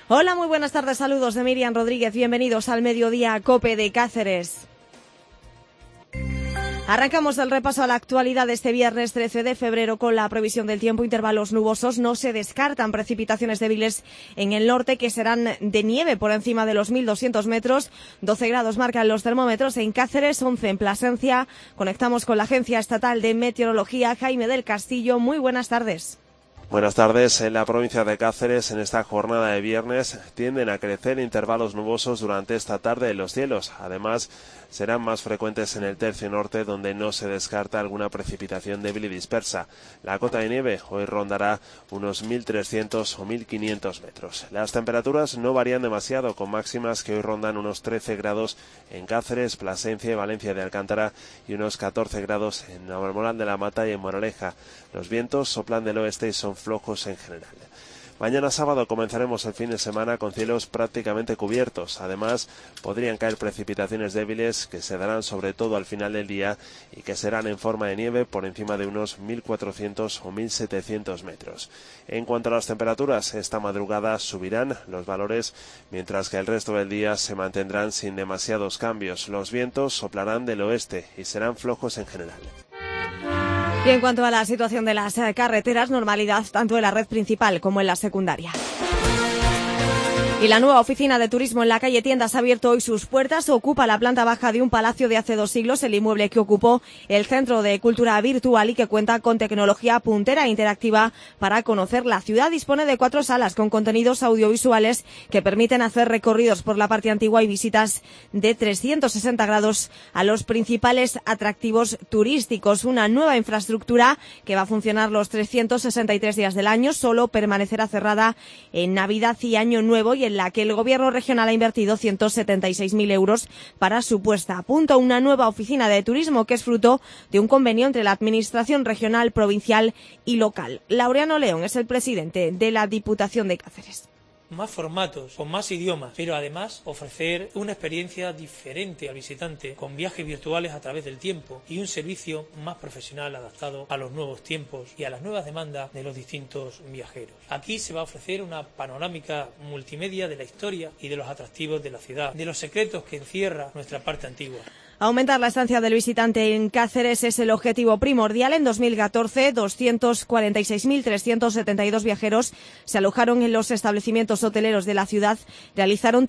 Hola, muy buenas tardes, saludos de Miriam Rodríguez, bienvenidos al Mediodía COPE de Cáceres. Arrancamos el repaso a la actualidad de este viernes 13 de febrero con la previsión del tiempo, intervalos nubosos, no se descartan precipitaciones débiles en el norte que serán de nieve por encima de los 1.200 metros, 12 grados marcan los termómetros en Cáceres, 11 en Plasencia. Conectamos con la Agencia Estatal de Meteorología, Jaime del Castillo, muy buenas tardes. Buenas tardes. En la provincia de Cáceres, en esta jornada de viernes, tienden a crecer intervalos nubosos durante esta tarde en los cielos. Además, serán más frecuentes en el tercio norte, donde no se descarta alguna precipitación débil y dispersa. La cota de nieve hoy rondará unos 1.300 o 1.500 metros. Las temperaturas no varían demasiado, con máximas que hoy rondan unos 13 grados en Cáceres, Plasencia y Valencia de Alcántara y unos 14 grados en Almolán de la Mata y en Moraleja. Los vientos soplan del oeste y son flojos en general. Mañana sábado comenzaremos el fin de semana con cielos prácticamente cubiertos. Además, podrían caer precipitaciones débiles que se darán sobre todo al final del día y que serán en forma de nieve por encima de unos 1.400 o 1.700 metros. En cuanto a las temperaturas, esta madrugada subirán los valores, mientras que el resto del día se mantendrán sin demasiados cambios. Los vientos soplarán del oeste y serán flojos en general. Y en cuanto a la situación de las carreteras, normalidad tanto en la red principal como en la secundaria. Y la nueva oficina de turismo en la calle Tiendas ha abierto hoy sus puertas. Ocupa la planta baja de un palacio de hace 2 siglos, el inmueble que ocupó el Centro de Cultura Virtual y que cuenta con tecnología puntera e interactiva para conocer la ciudad. Dispone de 4 salas con contenidos audiovisuales que permiten hacer recorridos por la parte antigua y visitas de 360 grados a los principales atractivos turísticos. Una nueva infraestructura que va a funcionar los 363 días del año, solo permanecerá cerrada en Navidad y Año Nuevo, y en la que el Gobierno regional ha invertido 176.000 euros para su puesta a punto. Una nueva oficina de turismo que es fruto de un convenio entre la Administración regional, provincial y local. Laureano León es el presidente de la Diputación de Cáceres. Más formatos, con más idiomas, pero además ofrecer una experiencia diferente al visitante con viajes virtuales a través del tiempo y un servicio más profesional adaptado a los nuevos tiempos y a las nuevas demandas de los distintos viajeros. Aquí se va a ofrecer una panorámica multimedia de la historia y de los atractivos de la ciudad, de los secretos que encierra nuestra parte antigua. Aumentar la estancia del visitante en Cáceres es el objetivo primordial. En 2014, 246.372 viajeros se alojaron en los establecimientos hoteleros de la ciudad. Realizaron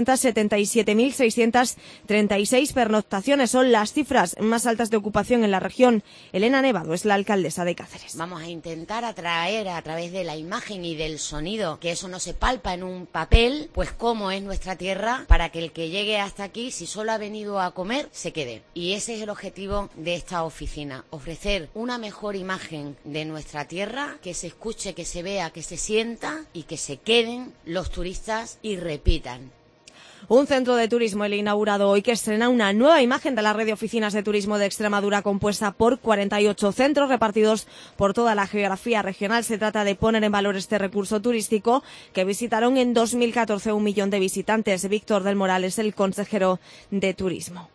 377.636 pernoctaciones. Son las cifras más altas de ocupación en la región. Elena Nevado es la alcaldesa de Cáceres. Vamos a intentar atraer a través de la imagen y del sonido, que eso no se palpa en un papel, pues cómo es nuestra tierra, para que el que llegue hasta aquí, si solo ha venido a comer, se quede. Y ese es el objetivo de esta oficina, ofrecer una mejor imagen de nuestra tierra, que se escuche, que se vea, que se sienta y que se queden los turistas y repitan. Un centro de turismo, el inaugurado hoy, que estrena una nueva imagen de la red de oficinas de turismo de Extremadura, compuesta por 48 centros repartidos por toda la geografía regional. Se trata de poner en valor este recurso turístico que visitaron en 2014 1 millón de visitantes. Víctor del Moral es el consejero de Turismo.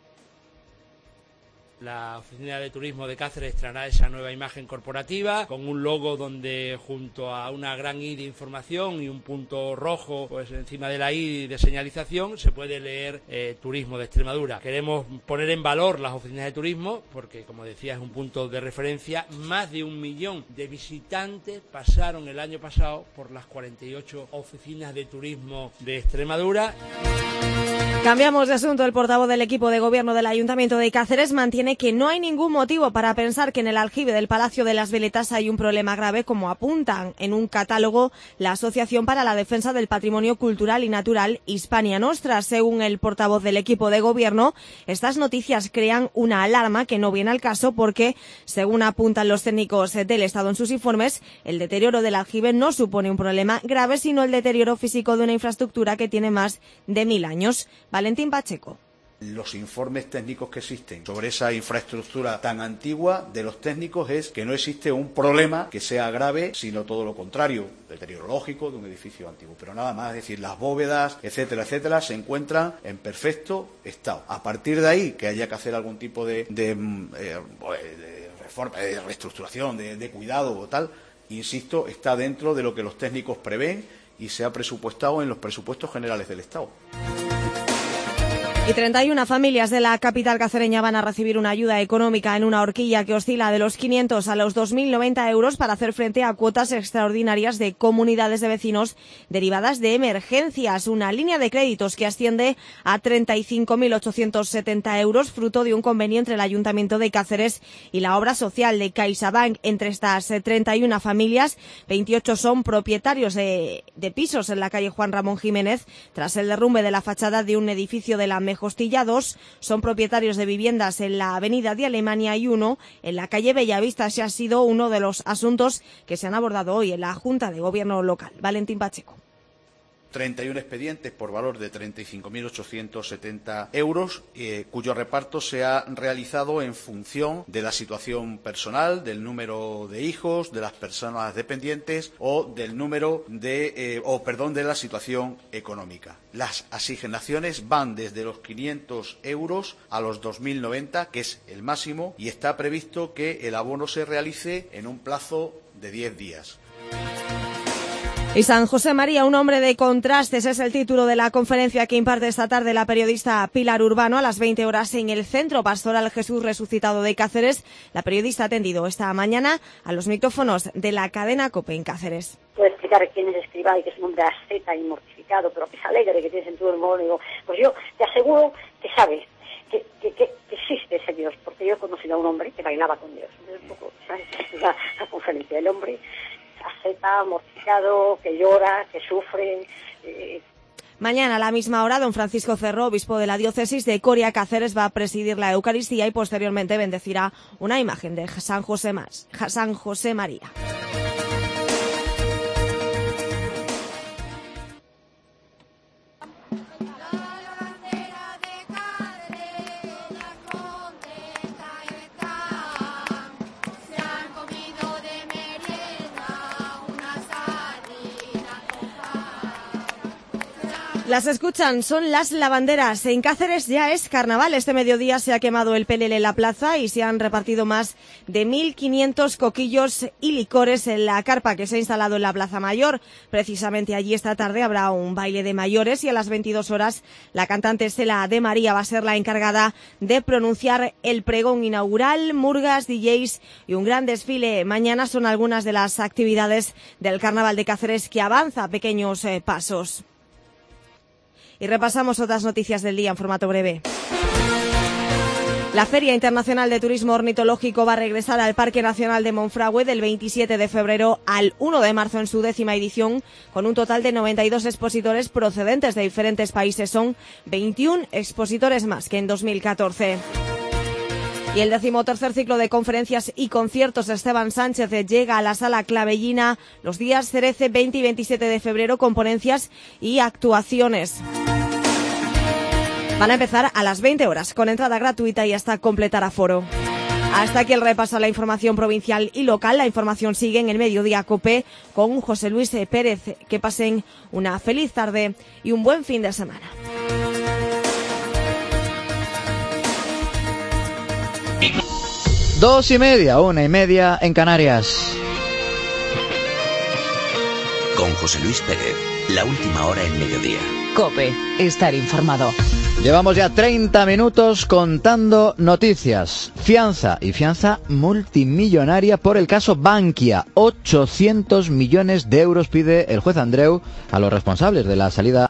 La Oficina de Turismo de Cáceres traerá esa nueva imagen corporativa con un logo donde, junto a una gran I de información y un punto rojo pues encima de la I de señalización, se puede leer Turismo de Extremadura. Queremos poner en valor las oficinas de turismo porque, como decía, es un punto de referencia. Más de 1 millón de visitantes pasaron el año pasado por las 48 oficinas de turismo de Extremadura. Cambiamos de asunto. El portavoz del equipo de gobierno del Ayuntamiento de Cáceres mantiene que no hay ningún motivo para pensar que en el aljibe del Palacio de las Veletas hay un problema grave, como apuntan en un catálogo la Asociación para la Defensa del Patrimonio Cultural y Natural Hispania Nostra. Según el portavoz del equipo de gobierno, estas noticias crean una alarma que no viene al caso porque, según apuntan los técnicos del Estado en sus informes, el deterioro del aljibe no supone un problema grave, sino el deterioro físico de una infraestructura que tiene más de 1000 años. Valentín Pacheco. Los informes técnicos que existen sobre esa infraestructura tan antigua de los técnicos es que no existe un problema que sea grave, sino todo lo contrario, deteriorológico de un edificio antiguo. Pero nada más, es decir, las bóvedas, etcétera, etcétera, se encuentran en perfecto estado. A partir de ahí, que haya que hacer algún tipo de reforma, de reestructuración, de cuidado o tal, insisto, está dentro de lo que los técnicos prevén y se ha presupuestado en los presupuestos generales del Estado. Y 31 familias de la capital cacereña van a recibir una ayuda económica en una horquilla que oscila de los 500 a los 2.090 euros para hacer frente a cuotas extraordinarias de comunidades de vecinos derivadas de emergencias. Una línea de créditos que asciende a 35.870 euros, fruto de un convenio entre el Ayuntamiento de Cáceres y la obra social de CaixaBank. Entre estas 31 familias, 28 son propietarios de pisos en la calle Juan Ramón Jiménez, tras el derrumbe de la fachada de un edificio de la Mejostilla. 2 son propietarios de viviendas en la avenida de Alemania y 1 en la calle Bellavista. Ese ha sido uno de los asuntos que se han abordado hoy en la Junta de Gobierno local. Valentín Pacheco. 31 expedientes por valor de 35.870 euros, cuyo reparto se ha realizado en función de la situación personal, del número de hijos, de las personas dependientes o del número de la situación económica. Las asignaciones van desde los 500 euros a los 2.090, que es el máximo, y está previsto que el abono se realice en un plazo de 10 días. Y San José María, un hombre de contrastes, es el título de la conferencia que imparte esta tarde la periodista Pilar Urbano a las 20 horas en el Centro Pastoral Jesús Resucitado de Cáceres. La periodista ha atendido esta mañana a los micrófonos de la cadena COPE en Cáceres. Puede explicar quién es Escribá y que es un hombre asceta y mortificado, pero que es alegre, que tiene sentido del humor. Digo, pues yo te aseguro que sabes que existe ese Dios, porque yo he conocido a un hombre que bailaba con Dios. Entonces, un poco, ¿sabes? La conferencia del hombre asceta, mortificado, que llora, que sufre. Mañana a la misma hora, don Francisco Cerro, obispo de la diócesis de Coria Cáceres, va a presidir la Eucaristía y posteriormente bendecirá una imagen de San José María. Las escuchan, son las lavanderas. En Cáceres ya es carnaval. Este mediodía se ha quemado el pelele en la plaza y se han repartido más de 1.500 coquillos y licores en la carpa que se ha instalado en la Plaza Mayor. Precisamente allí esta tarde habrá un baile de mayores y a las 22 horas la cantante Estela de María va a ser la encargada de pronunciar el pregón inaugural. Murgas, DJs y un gran desfile. Mañana son algunas de las actividades del carnaval de Cáceres que avanza a pequeños pasos. Y repasamos otras noticias del día en formato breve. La Feria Internacional de Turismo Ornitológico va a regresar al Parque Nacional de Monfragüe del 27 de febrero al 1 de marzo en su 10ª edición, con un total de 92 expositores procedentes de diferentes países. Son 21 expositores más que en 2014. Y el 13º ciclo de conferencias y conciertos de Esteban Sánchez llega a la Sala Clavellina los días 13, 20 y 27 de febrero con ponencias y actuaciones. Van a empezar a las 20 horas con entrada gratuita y hasta completar aforo. Hasta aquí el repaso a la información provincial y local. La información sigue en el Mediodía COPE con José Luis Pérez. Que pasen una feliz tarde y un buen fin de semana. Dos y media, 1:30 en Canarias. Con José Luis Pérez, la última hora en Mediodía. COPE, estar informado. Llevamos ya 30 minutos contando noticias. Fianza multimillonaria por el caso Bankia. 800 millones de euros pide el juez Andreu a los responsables de la salida